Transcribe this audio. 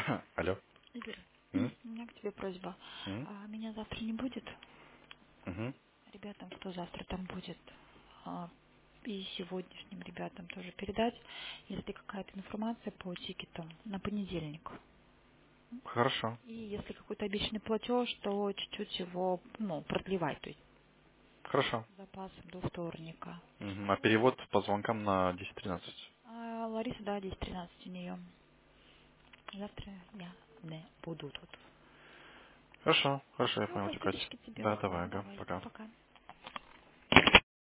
Алло. Игорь, М? у меня к тебе просьба. М? Меня завтра не будет. Мгм. Ребятам, кто завтра там будет, а, и сегодняшним ребятам тоже передать, если какая-то информация по тикету на понедельник. Хорошо. И если какой-то обещанный платеж, то чуть-чуть его, продлевать, то есть Хорошо. запас до вторника. Мгм. А перевод по звонкам на 10:13. А Лариса, да, 10:13 у нее. Завтра я не буду тут. Хорошо, хорошо, я Все, понял тебя, Катя. спасибочки тебе, Да, ладно, давай, ага, давай, пока. пока.